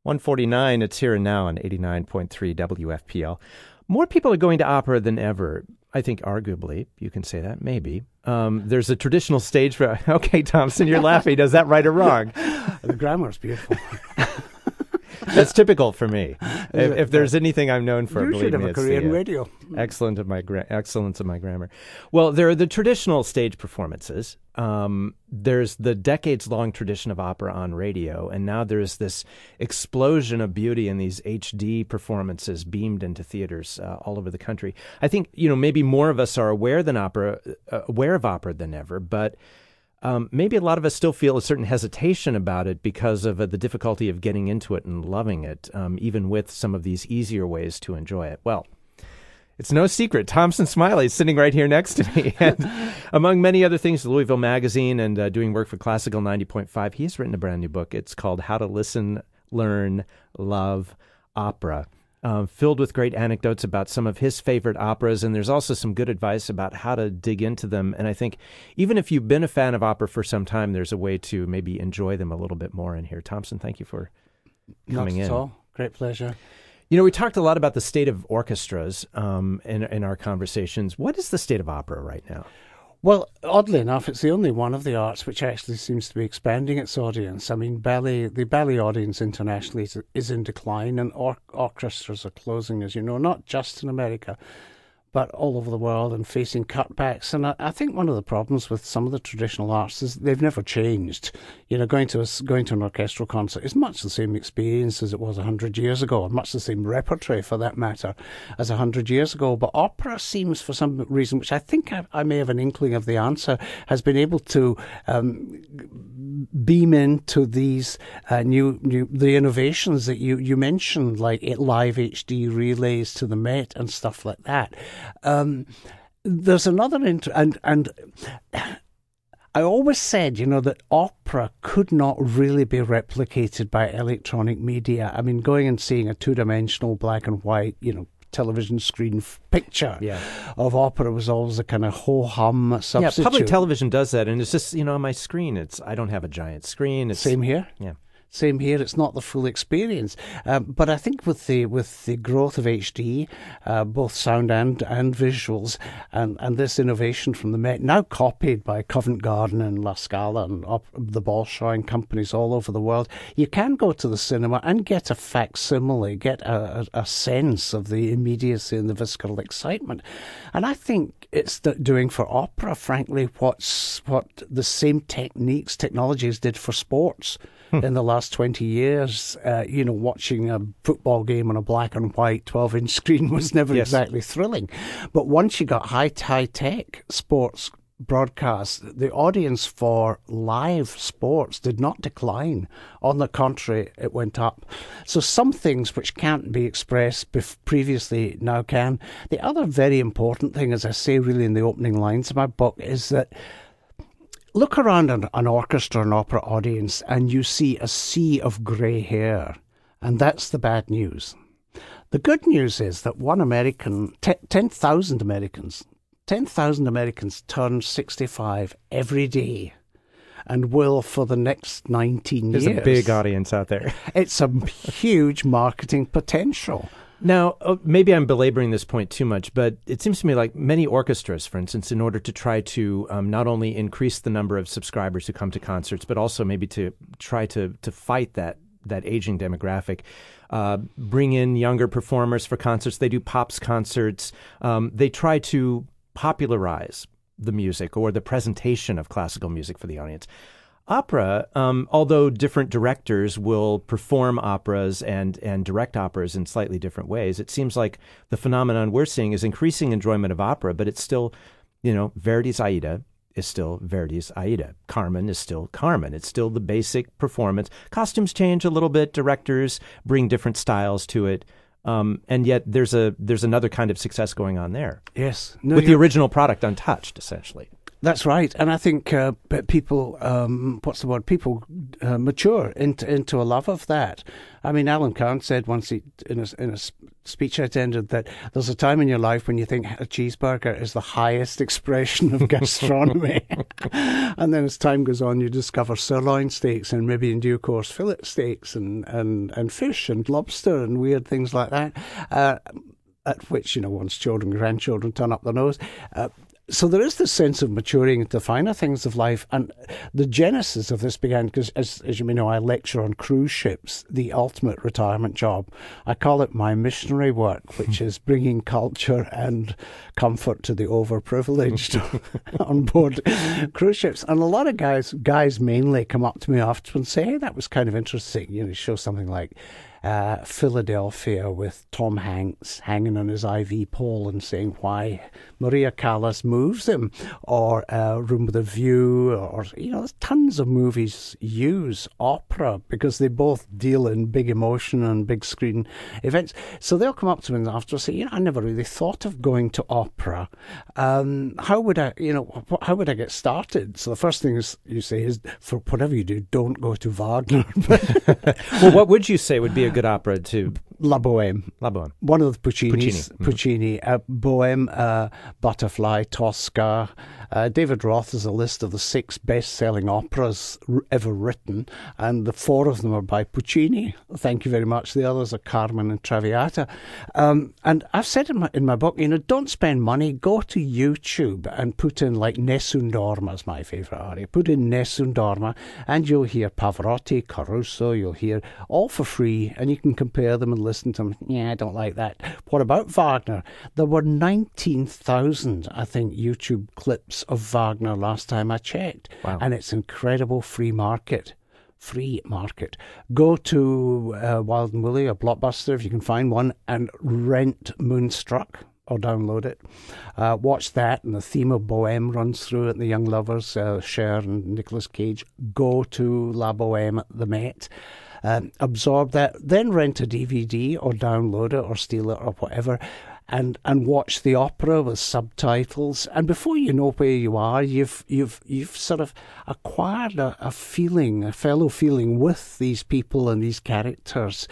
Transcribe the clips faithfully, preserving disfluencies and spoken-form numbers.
one forty-nine, it's Here and Now on eighty-nine point three W F P L. More people are going to opera than ever. I think arguably, you can say that, maybe. Um, there's a traditional stage for... Okay, Thompson, you're laughing. Is that right or wrong? The grammar's beautiful. That's typical for me. If, if there's anything I'm known for, you believe should have me, a it's career the, in uh, radio. Excellent of my gra- excellence of my grammar. Well, there are the traditional stage performances. Um, there's the decades-long tradition of opera on radio, and now there's this explosion of beauty in these H D performances beamed into theaters uh, all over the country. I think, you know, maybe more of us are aware than opera, uh, aware of opera than ever, but Um, maybe a lot of us still feel a certain hesitation about it because of uh, the difficulty of getting into it and loving it, um, even with some of these easier ways to enjoy it. Well, it's no secret. Thompson Smiley is sitting right here next to me. And among many other things, the Louisville Magazine and uh, doing work for Classical ninety point five, he has written a brand new book. It's called How to Listen, Learn, Love Opera. Um, filled with great anecdotes about some of his favorite operas, and there's also some good advice about how to dig into them. And I think even if you've been a fan of opera for some time, there's a way to maybe enjoy them a little bit more in here. Thompson, thank you for coming Not at in. all. Great pleasure. You know, we talked a lot about the state of orchestras um, in, in our conversations. What is the state of opera right now? Well, oddly enough, it's the only one of the arts which actually seems to be expanding its audience. I mean, ballet, the ballet audience internationally is, is in decline, and or- orchestras are closing, as you know, not just in America, but all over the world, and facing cutbacks. And I, I think one of the problems with some of the traditional arts is they've never changed. You know, going to a, going to an orchestral concert is much the same experience as it was a hundred years ago, and much the same repertory, for that matter, as a hundred years ago. But opera seems, for some reason, which I think I, I may have an inkling of the answer, has been able to um, beam into these uh, new, new the innovations that you, you mentioned, like live H D relays to the Met and stuff like that. Um, there's another inter- and and I always said, you know, that opera could not really be replicated by electronic media. I mean, going and seeing a two-dimensional black and white, you know, television screen f- picture yeah. of opera was always a kind of ho-hum substitute. Yeah, public television does that, and it's just, you know, on my screen, it's I don't have a giant screen. It's, Same here. Yeah. Same here. It's not the full experience, um, but I think with the with the growth of H D, uh, both sound and and visuals, and, and this innovation from the Met, now copied by Covent Garden and La Scala and op- the Bolshoi and companies all over the world, you can go to the cinema and get a facsimile, get a, a, a sense of the immediacy and the visceral excitement, and I think it's doing for opera, frankly, what's what the same techniques, technologies did for sports. In the last twenty years, uh, you know, watching a football game on a black and white twelve-inch screen was never yes. exactly thrilling. But once you got high, high-tech sports broadcasts, the audience for live sports did not decline. On the contrary, it went up. So some things which can't be expressed bef- previously now can. The other very important thing, as I say really in the opening lines of my book, is that look around an, an orchestra, an opera audience, and you see a sea of grey hair, and that's the bad news. The good news is that one American, t- ten thousand Americans, ten thousand Americans turn sixty-five every day, and will for the next nineteen There's years. There's a big audience out there. It's a huge marketing potential. Now, uh, maybe I'm belaboring this point too much, but it seems to me like many orchestras, for instance, in order to try to um, not only increase the number of subscribers who come to concerts, but also maybe to try to to fight that that aging demographic, uh, bring in younger performers for concerts. They do pops concerts. Um, they try to popularize the music or the presentation of classical music for the audience. Opera, um, although different directors will perform operas and, and direct operas in slightly different ways, it seems like the phenomenon we're seeing is increasing enjoyment of opera, but it's still, you know, Verdi's Aida is still Verdi's Aida. Carmen is still Carmen. It's still the basic performance. Costumes change a little bit. Directors bring different styles to it. Um, and yet there's a there's another kind of success going on there. Yes. No, with the original product untouched, essentially. That's right, and I think uh, people, um, what's the word? People uh, mature into into a love of that. I mean, Alan Carr said once he, in a in a speech I attended that there's a time in your life when you think a cheeseburger is the highest expression of gastronomy, and then as time goes on, you discover sirloin steaks and maybe in due course fillet steaks and and and fish and lobster and weird things like that. Uh, at which, you know, one's children, grandchildren turn up their nose. Uh, So there is this sense of maturing into the finer things of life. And the genesis of this began because, as, as you may know, I lecture on cruise ships, the ultimate retirement job. I call it my missionary work, which is bringing culture and comfort to the overprivileged on board cruise ships. And a lot of guys, guys mainly come up to me afterwards and say, hey, that was kind of interesting. You know, show something like Uh, Philadelphia with Tom Hanks hanging on his I V pole and saying why Maria Callas moves him, or uh, Room with a View, or, you know, there's tons of movies use opera because they both deal in big emotion and big screen events. So they'll come up to me after and say, you know, I never really thought of going to opera. Um, how would I, you know, how would I get started? So the first thing is you say is, for whatever you do, don't go to Wagner. Well, what would you say would be a good opera to? La Bohème. La Bohème. One of the Puccini's. Puccini. Puccini. Mm-hmm. Uh, Bohème, uh, Butterfly, Tosca. Uh, David Roth has a list of the six best-selling operas r- ever written, and the four of them are by Puccini. Thank you very much. The others are Carmen and Traviata. Um, and I've said in my, in my book, you know, don't spend money. Go to YouTube and put in, like, Nessun Dorma is my favourite aria. Put in Nessun Dorma, and you'll hear Pavarotti, Caruso, you'll hear all for free, and you can compare them and listen to them. Yeah, I don't like that. What about Wagner? There were nineteen thousand, I think, YouTube clips of Wagner last time I checked. Wow. And it's incredible free market. Free market. Go to uh, Wild and Woolly or Blockbuster if you can find one and rent Moonstruck or download it. Uh, watch that, and the theme of Bohème runs through it. The Young Lovers, uh, Cher and Nicolas Cage. Go to La Bohème at the Met. Um, absorb that, then rent a D V D or download it or steal it or whatever, and and watch the opera with subtitles. And before you know where you are, you've you've you've sort of acquired a, a feeling, a fellow feeling with these people and these characters,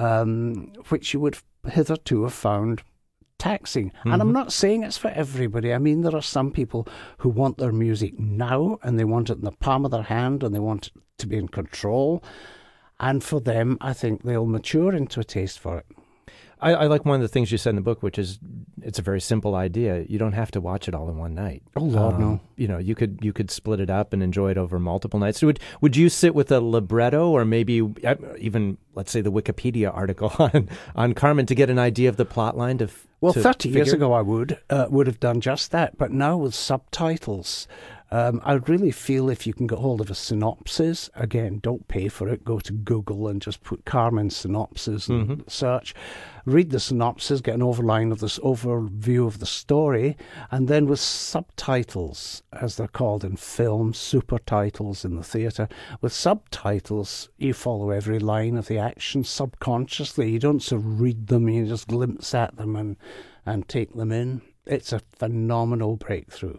um, which you would hitherto have found taxing. Mm-hmm. And I'm not saying it's for everybody. I mean, there are some people who want their music now, and they want it in the palm of their hand, and they want it to be in control. And for them, I think they'll mature into a taste for it. I, I like one of the things you said in the book, which is it's a very simple idea. You don't have to watch it all in one night. Oh, Lord, um, no. You know, you could you could split it up and enjoy it over multiple nights. So would would you sit with a libretto or maybe even, let's say, the Wikipedia article on, on Carmen to get an idea of the plot line? To, well, to thirty figure? years ago I would, uh, would have done just that. But now with subtitles, Um, I really feel if you can get hold of a synopsis, again, don't pay for it. Go to Google and just put Carmen synopsis and mm-hmm. search. Read the synopsis, get an overline of this overview of the story, and then with subtitles, as they're called in film, super titles in the theatre, with subtitles, you follow every line of the action subconsciously. You don't sort of read them, you just glimpse at them and, and take them in. It's a phenomenal breakthrough.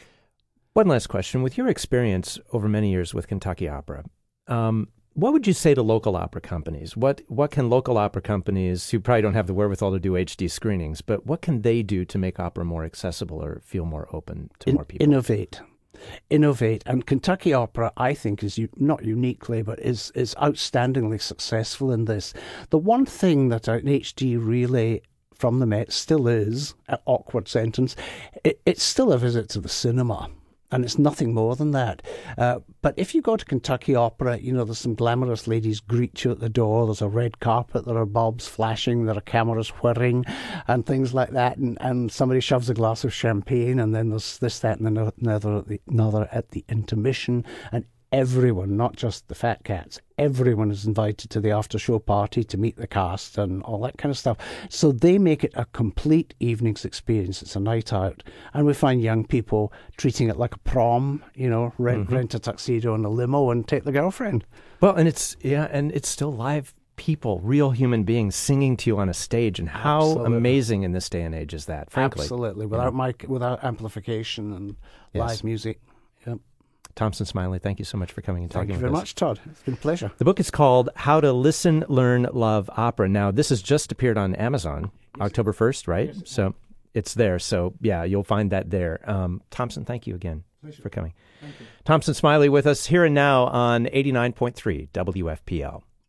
One last question. With your experience over many years with Kentucky Opera, um, what would you say to local opera companies? What what can local opera companies, who probably don't have the wherewithal to do H D screenings, but what can they do to make opera more accessible or feel more open to In, more people? Innovate. Innovate. And Kentucky Opera, I think, is u- not uniquely, but is, is outstandingly successful in this. The one thing that an H D relay from the Met still is, an awkward sentence, it, it's still a visit to the cinema. And it's nothing more than that. Uh, but if you go to Kentucky Opera, you know, there's some glamorous ladies greet you at the door. There's a red carpet. There are bulbs flashing. There are cameras whirring and things like that. And, and somebody shoves a glass of champagne. And then there's this, that, and another at the, another at the intermission. And everyone, not just the fat cats, everyone is invited to the after-show party to meet the cast and all that kind of stuff. So they make it a complete evening's experience. It's a night out. And we find young people treating it like a prom, you know, rent, mm-hmm. rent a tuxedo and a limo and take the girlfriend. Well, and it's, yeah, and it's still live people, real human beings singing to you on a stage, and how Absolutely. amazing in this day and age is that, frankly. Absolutely, without yeah. mic, without amplification and Yes. live music. Yep. Thompson Smiley, thank you so much for coming and talking Thank you with very us. much, Todd. It's been a pleasure. The book is called How to Listen, Learn, Love Opera. Now, this has just appeared on Amazon, yes. October first, right? Yes. So it's there. So, yeah, you'll find that there. Um, Thompson, thank you again pleasure. for coming. Thompson Smiley with us here and now on eighty-nine point three W F P L.